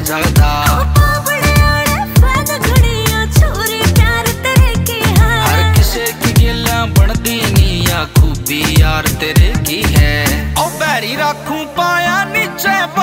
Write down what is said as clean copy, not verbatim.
जगदा। हर किसे की गिला बनदी नी या खूबी यार तेरे की है। ओ बैरी रखूं पाया नीचे